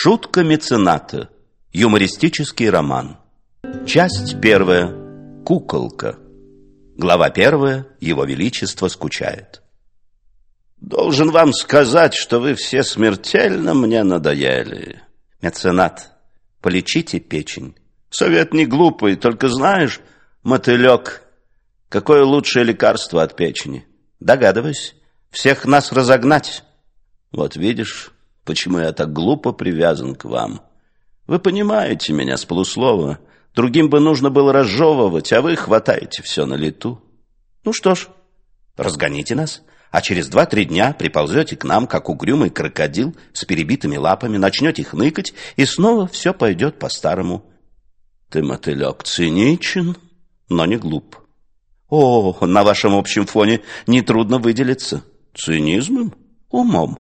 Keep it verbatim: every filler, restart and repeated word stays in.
Шутка мецената. Юмористический роман. Часть первая. Куколка. Глава первая. Его Величество скучает. Должен вам сказать, что вы все смертельно мне надоели. Меценат, полечите печень. Совет не глупый, только знаешь, мотылек, какое лучшее лекарство от печени? Догадываюсь, всех нас разогнать. Вот видишь, почему я так глупо привязан к вам. Вы понимаете меня с полуслова. Другим бы нужно было разжевывать, а вы хватаете все на лету. Ну что ж, разгоните нас, а через два-три дня приползете к нам, как угрюмый крокодил с перебитыми лапами, начнете хныкать, и снова все пойдет по-старому. Ты, мотылек, циничен, но не глуп. О, на вашем общем фоне нетрудно выделиться. Цинизмом? Умом.